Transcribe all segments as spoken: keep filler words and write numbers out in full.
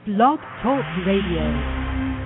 Blog Talk Radio.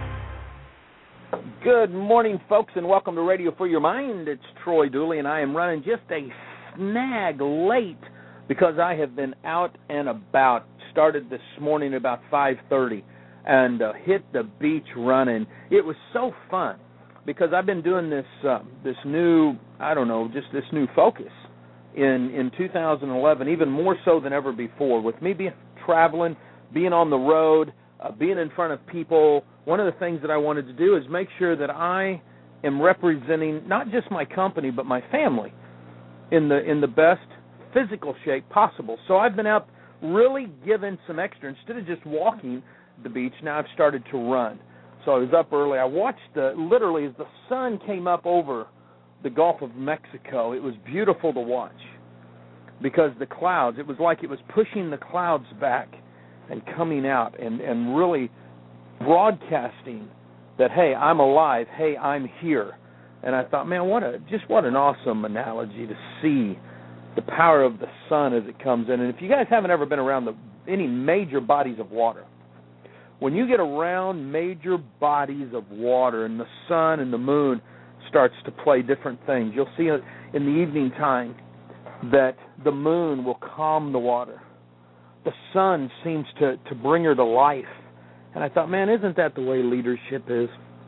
Good morning, folks, and welcome to Radio for Your Mind. It's Troy Dooley, and I am running just a snag late because I have been out and about. Started this morning about five thirty and uh, hit the beach running. It was so fun because I've been doing this uh, this new, I don't know, just this new focus in, in two thousand eleven, even more so than ever before. With me being traveling, being on the road, uh, being in front of people, one of the things that I wanted to do is make sure that I am representing not just my company but my family in the in the best physical shape possible. So I've been out really giving some extra. Instead of just walking the beach, now I've started to run. So I was up early. I watched the, literally as the sun came up over the Gulf of Mexico. It was beautiful to watch because the clouds, it was like it was pushing the clouds back and coming out and, and really broadcasting that, hey, I'm alive, hey, I'm here. And I thought, man, what a just what an awesome analogy to see the power of the sun as it comes in. And if you guys haven't ever been around the, any major bodies of water, when you get around major bodies of water and the sun and the moon starts to play different things, you'll see in the evening time that the moon will calm the water. The sun seems to, to bring her to life. And I thought, man, isn't that the way leadership is?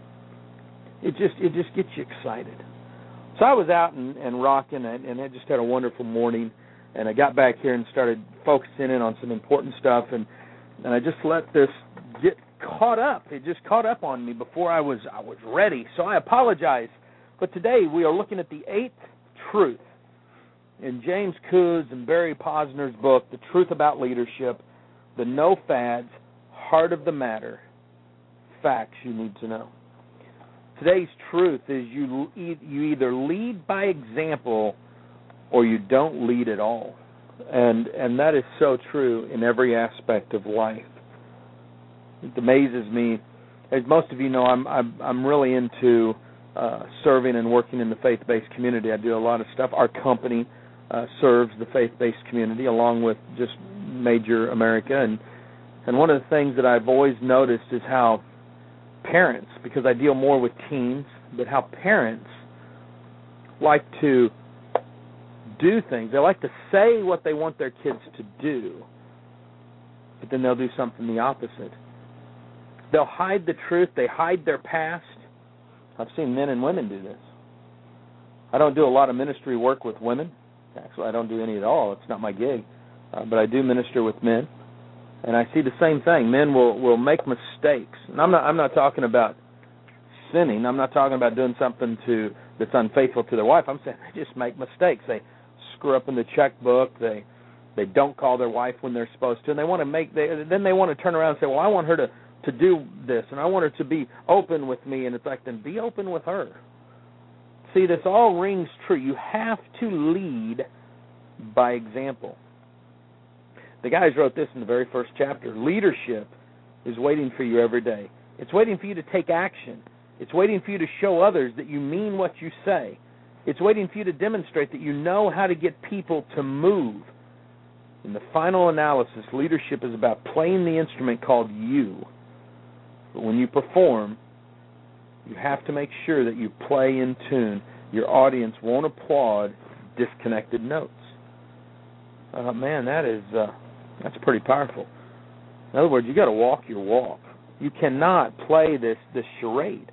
It just it just gets you excited. So I was out and, and rocking, and, and I just had a wonderful morning. And I got back here and started focusing in on some important stuff, and, and I just let this get caught up. It just caught up on me before I was I was ready. So I apologize. But today we are looking at the eighth truth in James Coos and Barry Posner's book, The Truth About Leadership, the no fads, heart of the matter, facts you need to know. Today's truth is you you either lead by example or you don't lead at all. And and that is so true in every aspect of life. It amazes me. As most of you know, I'm I'm, I'm really into uh, serving and working in the faith-based community. I do a lot of stuff. Our company uh, serves the faith-based community along with just major America. And, and one of the things that I've always noticed is how parents, because I deal more with teens, but how parents like to do things. They like to say what they want their kids to do, but then they'll do something the opposite. They'll hide the truth. They hide their past. I've seen men and women do this. I don't do a lot of ministry work with women. Actually, I don't do any at all. It's not my gig. Uh, but I do minister with men. And I see the same thing. Men will, will make mistakes. And I'm not I'm not talking about sinning. I'm not talking about doing something to that's unfaithful to their wife. I'm saying they just make mistakes. They screw up in the checkbook. They they don't call their wife when they're supposed to. And they want to make they, then they want to turn around and say, well, I want her to, to do this, and I want her to be open with me. And it's like, then be open with her. See, this all rings true. You have to lead by example. The guys wrote this in the very first chapter. Leadership is waiting for you every day. It's waiting for you to take action. It's waiting for you to show others that you mean what you say. It's waiting for you to demonstrate that you know how to get people to move. In the final analysis, leadership is about playing the instrument called you. But when you perform, you have to make sure that you play in tune. Your audience won't applaud disconnected notes. Uh, man, that is... Uh, That's pretty powerful. In other words, you got to walk your walk. You cannot play this this charade.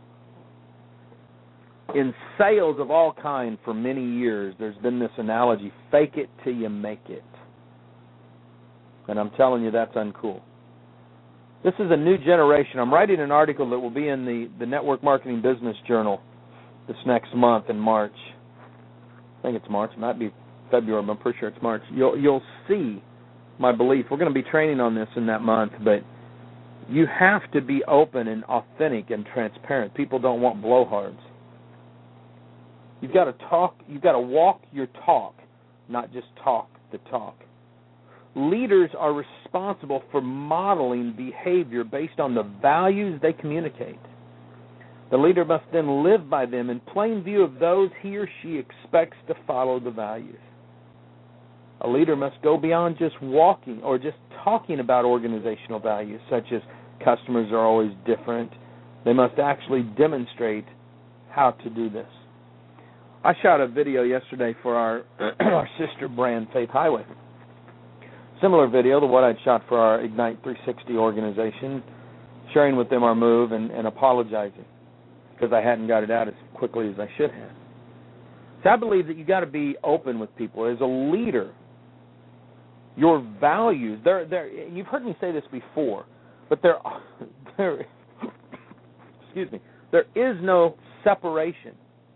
In sales of all kind for many years, there's been this analogy: fake it till you make it. And I'm telling you, that's uncool. This is a new generation. I'm writing an article that will be in the, the Network Marketing Business Journal this next month in March. I think it's March. It might be February, but I'm pretty sure it's March. You'll you'll see my belief. We're going to be training on this in that month, but you have to be open and authentic and transparent. People don't want blowhards. You've got to talk, you've got to walk your talk, not just talk the talk. Leaders are responsible for modeling behavior based on the values they communicate. The leader must then live by them in plain view of those he or she expects to follow the values. A leader must go beyond just walking or just talking about organizational values, such as customers are always different. They must actually demonstrate how to do this. I shot a video yesterday for our our sister brand, Faith Highway. Similar video to what I'd shot for our Ignite three sixty organization, sharing with them our move and, and apologizing because I hadn't got it out as quickly as I should have. So I believe that you got to be open with people. As a leader, your values, they're, they're, you've heard me say this before, but there, there, excuse me, there is no separation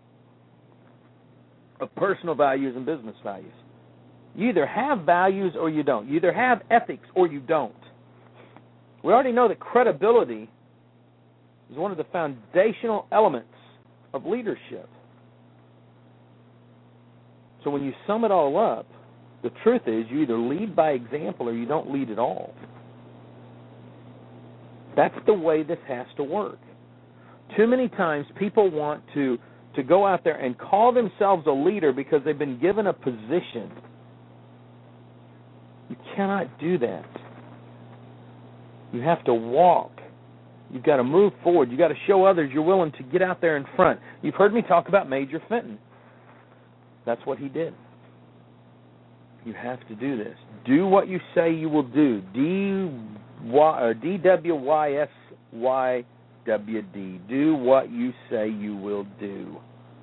of personal values and business values. You either have values or you don't. You either have ethics or you don't. We already know that credibility is one of the foundational elements of leadership. So when you sum it all up, the truth is you either lead by example or you don't lead at all. That's the way this has to work. Too many times people want to, to go out there and call themselves a leader because they've been given a position. You cannot do that. You have to walk. You've got to move forward. You've got to show others you're willing to get out there in front. You've heard me talk about Major Fenton. That's what he did. You have to do this. Do what you say you will do. D W Y S Y W D. Do what you say you will do.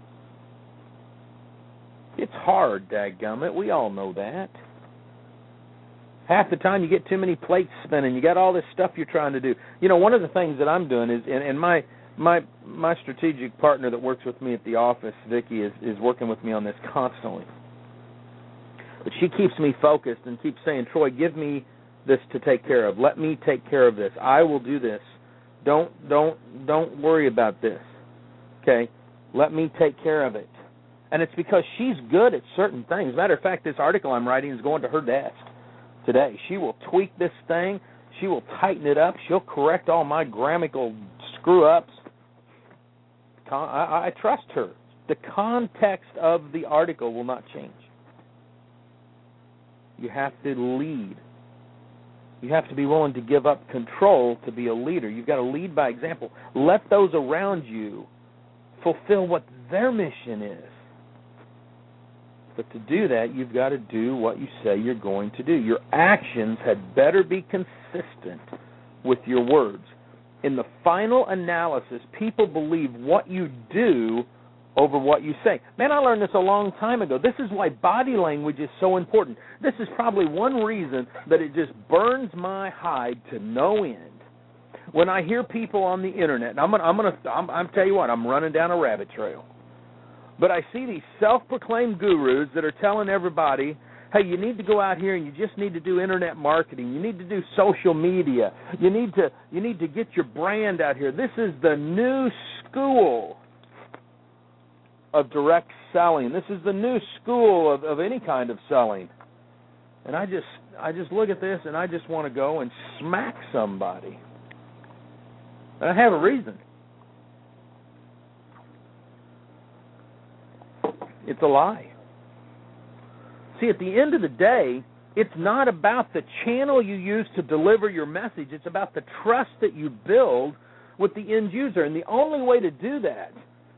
It's hard, dadgummit. We all know that. Half the time you get too many plates spinning. You got all this stuff you're trying to do. You know, one of the things that I'm doing is, and, and my my my strategic partner that works with me at the office, Vicki, is, is working with me on this constantly. But she keeps me focused and keeps saying, Troy, give me this to take care of. Let me take care of this. I will do this. Don't don't don't worry about this. Okay? Let me take care of it. And it's because she's good at certain things. Matter of fact, this article I'm writing is going to her desk today. She will tweak this thing. She will tighten it up. She'll correct all my grammatical screw-ups. I, I, I trust her. The context of the article will not change. You have to lead. You have to be willing to give up control to be a leader. You've got to lead by example. Let those around you fulfill what their mission is. But to do that, you've got to do what you say you're going to do. Your actions had better be consistent with your words. In the final analysis, people believe what you do over what you say. Man, I learned this a long time ago. This is why body language is so important. This is probably one reason that it just burns my hide to no end. When I hear people on the internet, and I'm gonna, I'm gonna, I'm, I'm tell you what, I'm running down a rabbit trail. But I see these self-proclaimed gurus that are telling everybody, hey, you need to go out here and you just need to do internet marketing. You need to do social media. You need to you need to get your brand out here. This is the new school of direct selling. This is the new school of, of any kind of selling. And I just I just look at this and I just want to go and smack somebody. And I have a reason. It's a lie. See, at the end of the day, it's not about the channel you use to deliver your message. It's about the trust that you build with the end user. And the only way to do that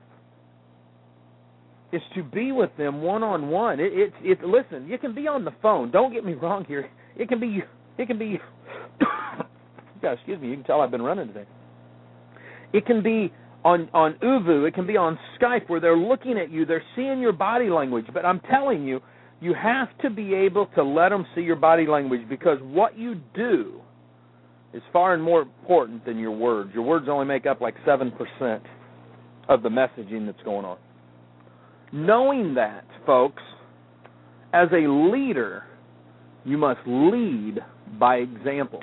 is to be with them one-on-one. It, it, it, listen, you can be on the phone. Don't get me wrong here. It can be, it can be, yeah, excuse me, you can tell I've been running today. It can be on, on Uvu. It can be on Skype where they're looking at you. They're seeing your body language. But I'm telling you, you have to be able to let them see your body language because what you do is far and more important than your words. Your words only make up like seven percent of the messaging that's going on. Knowing that, folks, as a leader, you must lead by example.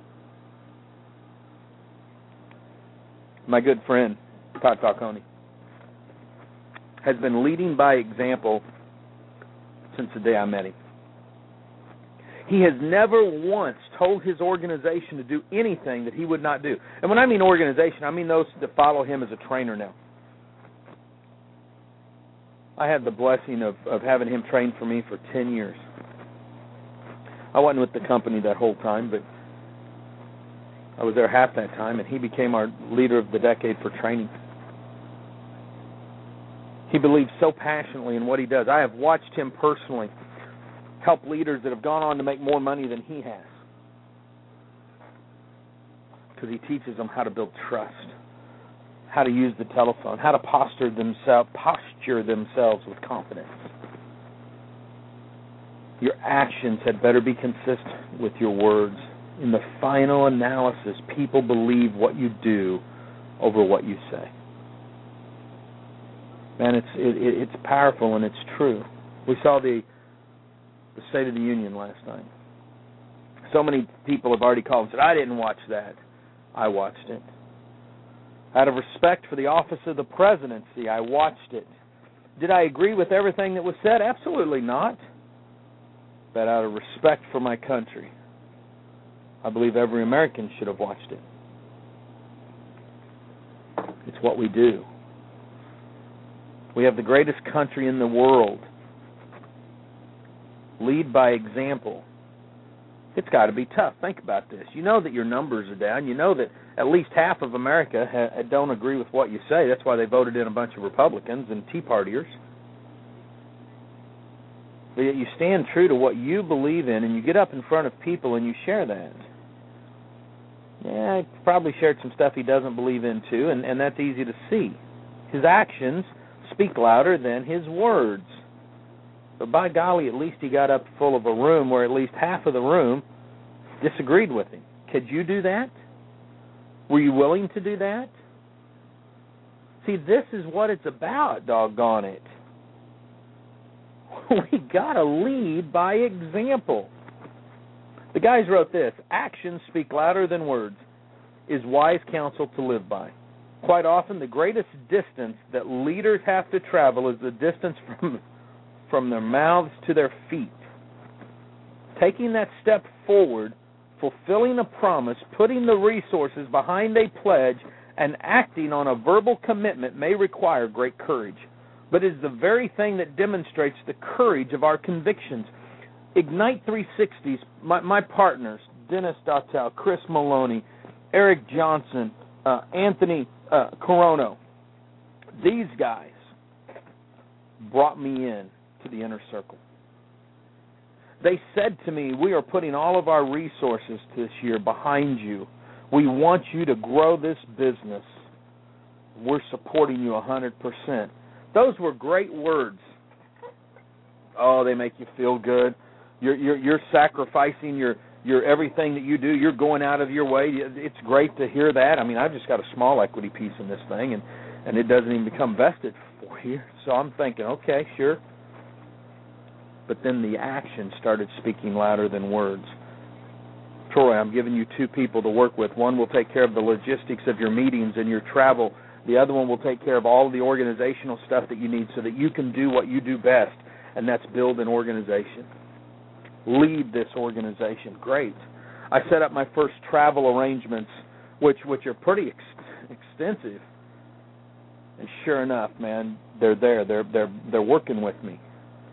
My good friend, Todd Falcone, has been leading by example since the day I met him. He has never once told his organization to do anything that he would not do. And when I mean organization, I mean those that follow him as a trainer now. I had the blessing of, of having him train for me for ten years. I wasn't with the company that whole time, but I was there half that time, and he became our leader of the decade for training. He believes so passionately in what he does. I have watched him personally help leaders that have gone on to make more money than he has, because he teaches them how to build trust, how to use the telephone, how to posture themselves, posture themselves with confidence. Your actions had better be consistent with your words. In the final analysis, people believe what you do over what you say. Man, it's it, it's powerful and it's true. We saw the the State of the Union last night. So many people have already called and said, I didn't watch that. I watched it. Out of respect for the office of the presidency, I watched it. Did I agree with everything that was said? Absolutely not. But out of respect for my country, I believe every American should have watched it. It's what we do. We have the greatest country in the world. Lead by example. It's got to be tough. Think about this. You know that your numbers are down. You know that at least half of America ha- don't agree with what you say. That's why they voted in a bunch of Republicans and Tea Partiers. But yet you stand true to what you believe in, and you get up in front of people and you share that. Yeah, he probably shared some stuff he doesn't believe in too, and, and that's easy to see. His actions speak louder than his words. But by golly, at least he got up full of a room where at least half of the room disagreed with him. Could you do that? Were you willing to do that? See, this is what it's about, doggone it. We got to lead by example. The guys wrote this: actions speak louder than words is wise counsel to live by. Quite often, the greatest distance that leaders have to travel is the distance from, from their mouths to their feet. Taking that step forward, fulfilling a promise, putting the resources behind a pledge, and acting on a verbal commitment may require great courage, but is the very thing that demonstrates the courage of our convictions. Ignite three sixty's, my, my partners, Dennis Dautel, Chris Maloney, Eric Johnson, uh, Anthony uh, Corono, these guys brought me in to the inner circle. They said to me, we are putting all of our resources this year behind you. We want you to grow this business. We're supporting you one hundred percent. Those were great words. Oh, they make you feel good. You're you're, you're sacrificing your, your everything that you do. You're going out of your way. It's great to hear that. I mean, I've just got a small equity piece in this thing, and, and it doesn't even become vested for four years. So I'm thinking, okay, sure. But then the action started speaking louder than words. Troy, I'm giving you two people to work with. One will take care of the logistics of your meetings and your travel. The other one will take care of all of the organizational stuff that you need so that you can do what you do best, and that's build an organization. Lead this organization. Great. I set up my first travel arrangements, which which are pretty ex- extensive. And sure enough, man, they're there. They're they're they're working with me.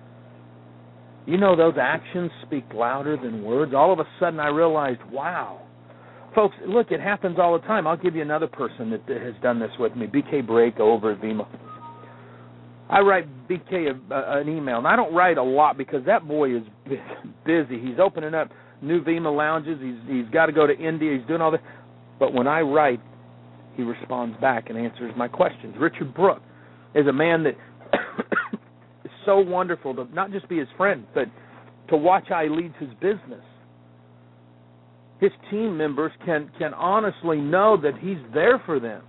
You know, those actions speak louder than words. All of a sudden, I realized, wow. Folks, look, it happens all the time. I'll give you another person that has done this with me, B K Brake over at Vima. I write B K a, a, an email, and I don't write a lot because that boy is busy. He's opening up new Vima lounges. He's He's got to go to India. He's doing all that. But when I write, he responds back and answers my questions. Richard Brook is a man that is so wonderful to not just be his friend, but to watch how he leads his business. His team members can, can honestly know that he's there for them.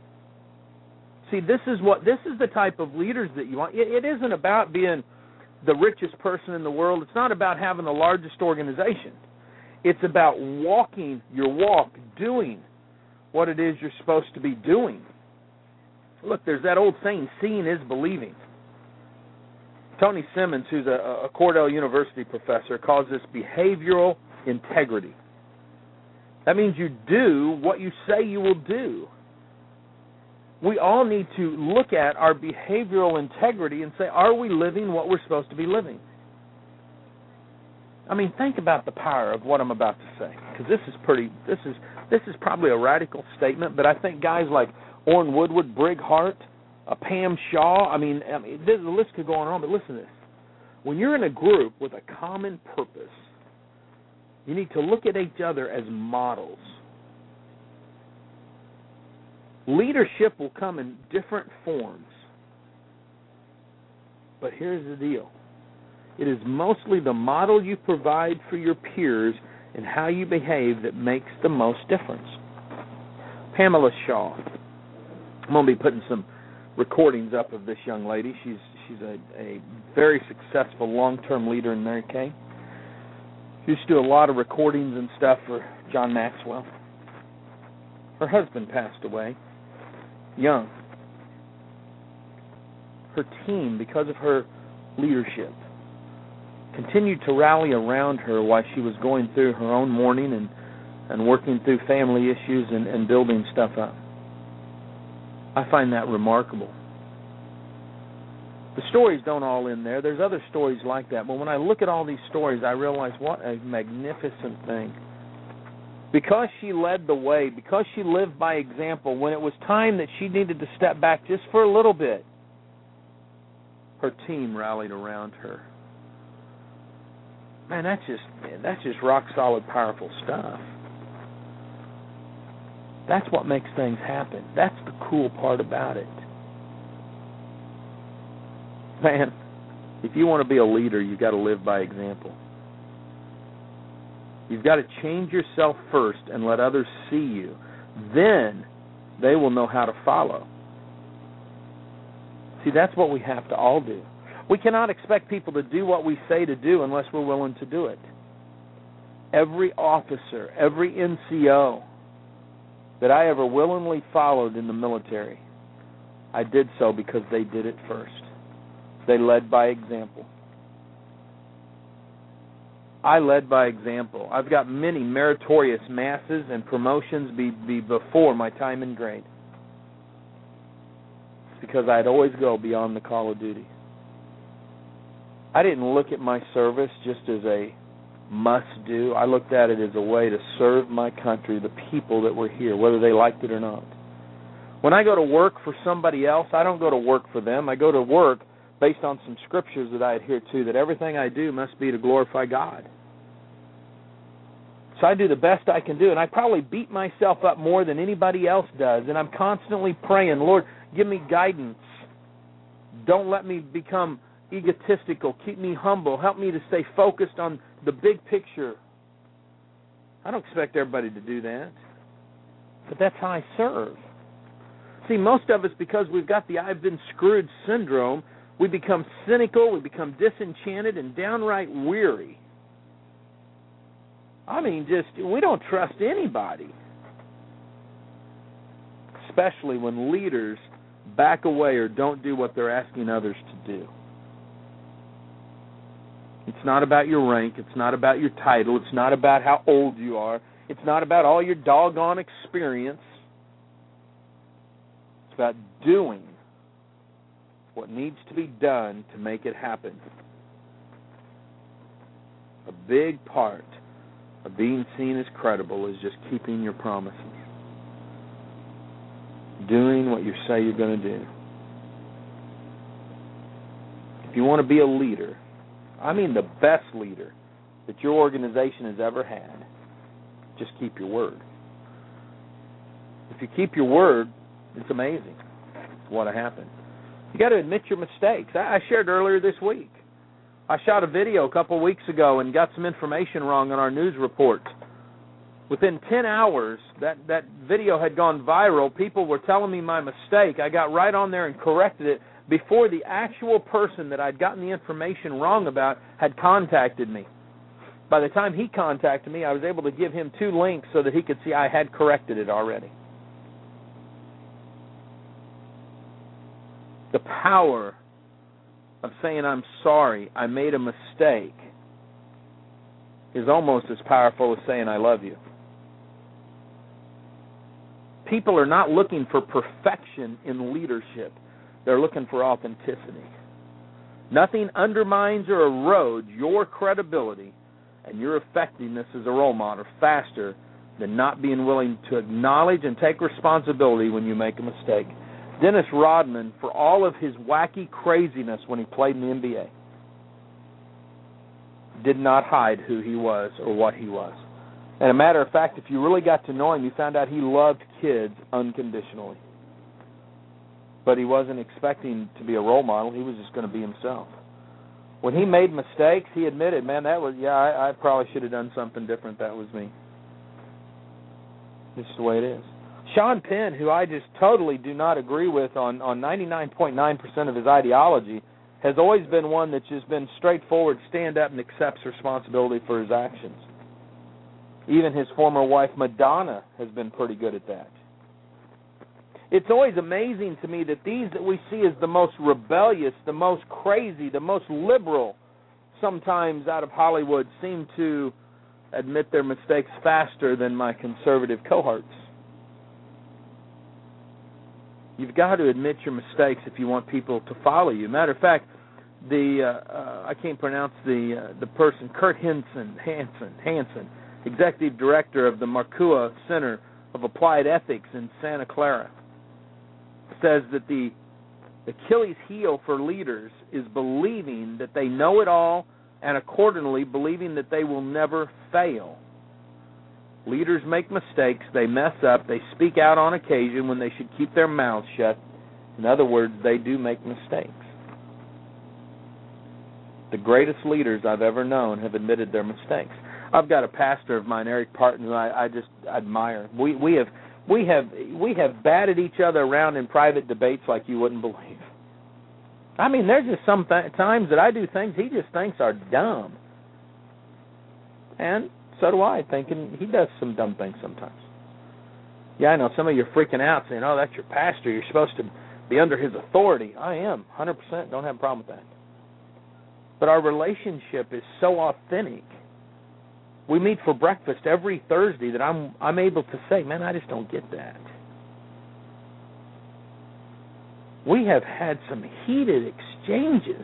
See, this is what this is the type of leaders that you want. It, it isn't about being the richest person in the world. It's not about having the largest organization. It's about walking your walk, doing what it is you're supposed to be doing. Look, there's that old saying, seeing is believing. Tony Simmons, who's a, a Cornell University professor, calls this behavioral integrity. That means you do what you say you will do. We all need to look at our behavioral integrity and say, are we living what we're supposed to be living? I mean, think about the power of what I'm about to say, because this is pretty. This is this is probably a radical statement, but I think guys like Orrin Woodward, Brig Hart, uh, Pam Shaw. I mean, I mean, this, the list could go on and on. But listen to this: when you're in a group with a common purpose, you need to look at each other as models. Leadership will come in different forms, but here's the deal. It is mostly the model you provide for your peers and how you behave that makes the most difference. Pamela Shaw. I'm going to be putting some recordings up of this young lady. She's she's a, a very successful long-term leader in Mary Kay. She used to do a lot of recordings and stuff for John Maxwell. Her husband passed away young. Her team, because of her leadership, continued to rally around her while she was going through her own mourning and, and working through family issues and, and building stuff up. I find that remarkable. The stories don't all end there. There's other stories like that. But when I look at all these stories, I realize what a magnificent thing. Because she led the way, because she lived by example, when it was time that she needed to step back just for a little bit, her team rallied around her. Man, that's just that's just rock solid, powerful stuff. That's what makes things happen. That's the cool part about it. Man, if you want to be a leader, you've got to live by example. You've got to change yourself first and let others see you. Then they will know how to follow. See, that's what we have to all do. We cannot expect people to do what we say to do unless we're willing to do it. Every officer, every N C O that I ever willingly followed in the military, I did so because they did it first. They led by example. I led by example. I've got many meritorious masses and promotions be, be before my time in grade. It's because I'd always go beyond the call of duty. I didn't look at my service just as a must-do. I looked at it as a way to serve my country, the people that were here, whether they liked it or not. When I go to work for somebody else, I don't go to work for them. I go to work based on some scriptures that I adhere to, that everything I do must be to glorify God. So I do the best I can do, and I probably beat myself up more than anybody else does, and I'm constantly praying, Lord, give me guidance. Don't let me become egotistical. Keep me humble. Help me to stay focused on the big picture. I don't expect everybody to do that, but that's how I serve. See, most of us, because we've got the I've been screwed syndrome, we become cynical, we become disenchanted, and downright weary. I mean, just, we don't trust anybody. Especially when leaders back away or don't do what they're asking others to do. It's not about your rank. It's not about your title. It's not about how old you are. It's not about all your doggone experience. It's about doing what needs to be done to make it happen. A big part of being seen as credible is just keeping your promises. Doing what you say you're going to do. If you want to be a leader, I mean the best leader that your organization has ever had, just keep your word. If you keep your word, it's amazing what'll happen. You got to admit your mistakes. I shared earlier this week. I shot a video a couple of weeks ago and got some information wrong on our news report. Within ten hours, that, that video had gone viral. People were telling me my mistake. I got right on there and corrected it before the actual person that I'd gotten the information wrong about had contacted me. By the time he contacted me, I was able to give him two links so that he could see I had corrected it already. The power of saying I'm sorry, I made a mistake, is almost as powerful as saying I love you. People are not looking for perfection in leadership. They're looking for authenticity. Nothing undermines or erodes your credibility and your effectiveness as a role model faster than not being willing to acknowledge and take responsibility when you make a mistake. Dennis Rodman, for all of his wacky craziness when he played in the N B A, did not hide who he was or what he was. And a matter of fact, if you really got to know him, you found out he loved kids unconditionally. But he wasn't expecting to be a role model. He was just going to be himself. When he made mistakes, he admitted, man, that was, yeah, I, I probably should have done something different. That was me. It's the way it is. Sean Penn, who I just totally do not agree with on, on ninety-nine point nine percent of his ideology, has always been one that's just been straightforward, stand up and accepts responsibility for his actions. Even his former wife, Madonna, has been pretty good at that. It's always amazing to me that these that we see as the most rebellious, the most crazy, the most liberal, sometimes out of Hollywood, seem to admit their mistakes faster than my conservative cohorts. You've got to admit your mistakes if you want people to follow you. Matter of fact, the uh, uh, I can't pronounce the uh, the person, Kurt Hansen, Hansen, Hansen, executive director of the Markua Center of Applied Ethics in Santa Clara, says that the Achilles heel for leaders is believing that they know it all and accordingly believing that they will never fail. Leaders make mistakes, they mess up, they speak out on occasion when they should keep their mouths shut. In other words, they do make mistakes. The greatest leaders I've ever known have admitted their mistakes. I've got a pastor of mine, Eric Parton, who I, I just admire. We we have we have we have batted each other around in private debates like you wouldn't believe. I mean, there's just some th- times that I do things he just thinks are dumb, and so do I, thinking he does some dumb things sometimes. Yeah, I know some of you are freaking out, saying, "Oh, that's your pastor. You're supposed to be under his authority." I am, one hundred percent. Don't have a problem with that. But our relationship is so authentic. We meet for breakfast every Thursday that I'm I'm able to say, man, I just don't get that. We have had some heated exchanges.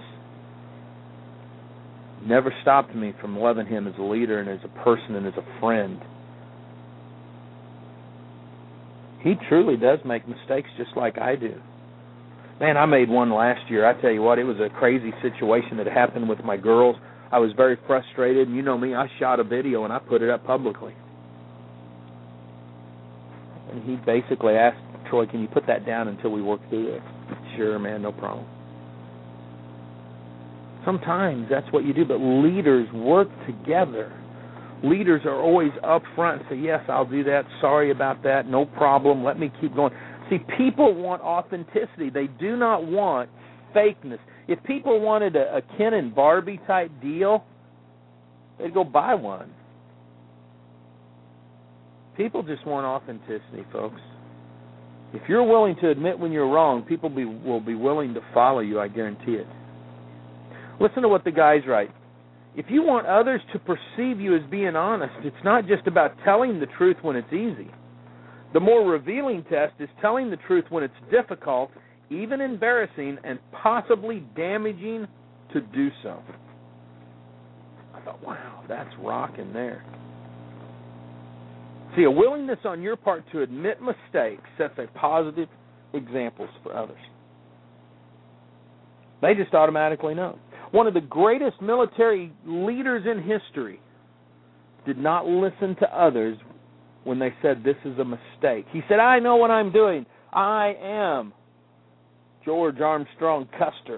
Never stopped me from loving him as a leader and as a person and as a friend. He truly does make mistakes just like I do. Man, I made one last year. I tell you what, it was a crazy situation that happened with my girls. I was very frustrated, and you know me, I shot a video and I put it up publicly. And he basically asked, Troy, can you put that down until we work through this? Sure, man, no problem. Sometimes that's what you do, but leaders work together. Leaders are always up front and say, yes, I'll do that, sorry about that, no problem, let me keep going. See, people want authenticity. They do not want fakeness. If people wanted a, a Ken and Barbie type deal, they'd go buy one. People just want authenticity, folks. If you're willing to admit when you're wrong, people be, will be willing to follow you, I guarantee it. Listen to what the guys write. If you want others to perceive you as being honest, it's not just about telling the truth when it's easy. The more revealing test is telling the truth when it's difficult, even embarrassing, and possibly damaging to do so. I thought, wow, that's rocking there. See, a willingness on your part to admit mistakes sets a positive example for others. They just automatically know. One of the greatest military leaders in history did not listen to others when they said this is a mistake. He said, I know what I'm doing. I am George Armstrong Custer.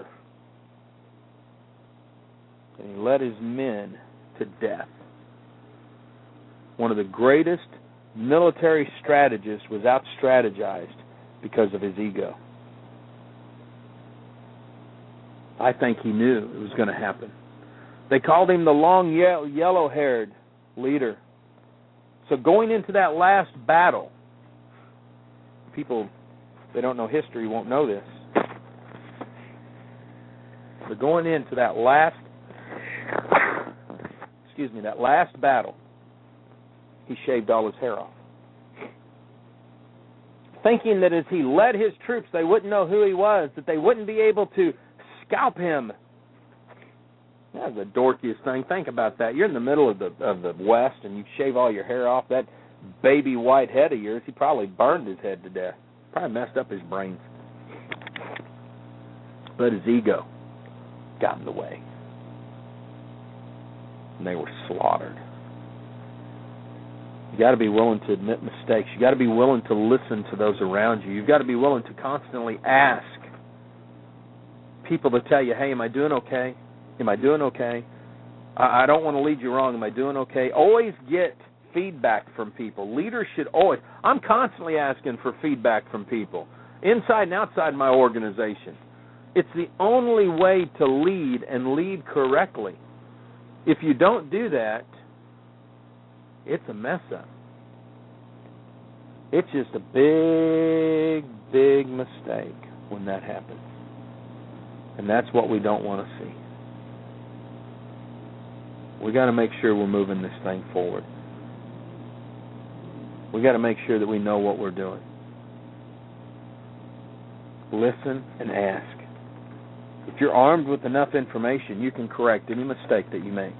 And he led his men to death. One of the greatest military strategists was out-strategized because of his ego. I think he knew it was going to happen. They called him the long ye- yellow-haired leader. So going into that last battle, people, if they don't know history, won't know this. But going into that last, excuse me, that last battle, he shaved all his hair off. Thinking that as he led his troops, they wouldn't know who he was, that they wouldn't be able to scalp him. That's the dorkiest thing. Think about that. You're in the middle of the of the West, and you shave all your hair off. That baby white head of yours, he probably burned his head to death. Probably messed up his brains. But his ego got in the way. And they were slaughtered. You got to be willing to admit mistakes. You got to be willing to listen to those around you. You've got to be willing to constantly ask people to tell you, hey, am I doing okay? Am I doing okay? I, I don't want to lead you wrong. Am I doing okay? Always get feedback from people. Leaders should always, I'm constantly asking for feedback from people, inside and outside my organization. It's the only way to lead and lead correctly. If you don't do that, it's a mess up. It's just a big, big mistake when that happens. And that's what we don't want to see. We got to make sure we're moving this thing forward. We got to make sure that we know what we're doing. Listen and ask. If you're armed with enough information, you can correct any mistake that you make.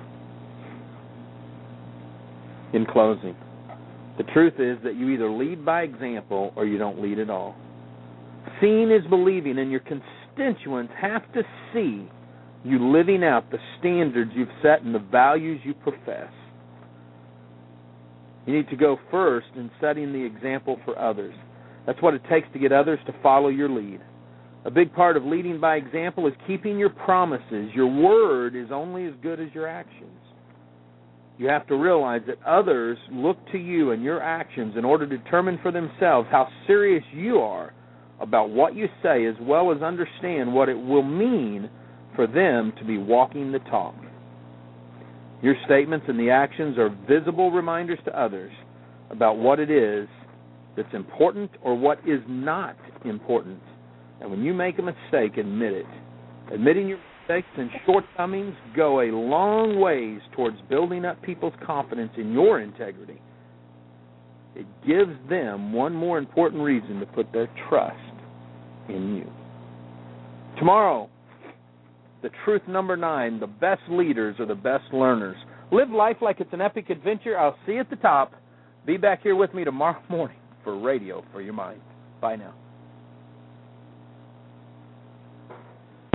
In closing, the truth is that you either lead by example or you don't lead at all. Seeing is believing, and your constituents have to see you living out the standards you've set and the values you profess. You need to go first in setting the example for others. That's what it takes to get others to follow your lead. A big part of leading by example is keeping your promises. Your word is only as good as your actions. You have to realize that others look to you and your actions in order to determine for themselves how serious you are about what you say, as well as understand what it will mean for them to be walking the talk. Your statements and the actions are visible reminders to others about what it is that's important or what is not important. And when you make a mistake, admit it. Admitting your mistakes and shortcomings go a long ways towards building up people's confidence in your integrity. It gives them one more important reason to put their trust in you. Tomorrow, the truth number nine, the best leaders are the best learners. Live life like it's an epic adventure. I'll see you at the top. Be back here with me tomorrow morning for Radio for Your Mind. Bye now.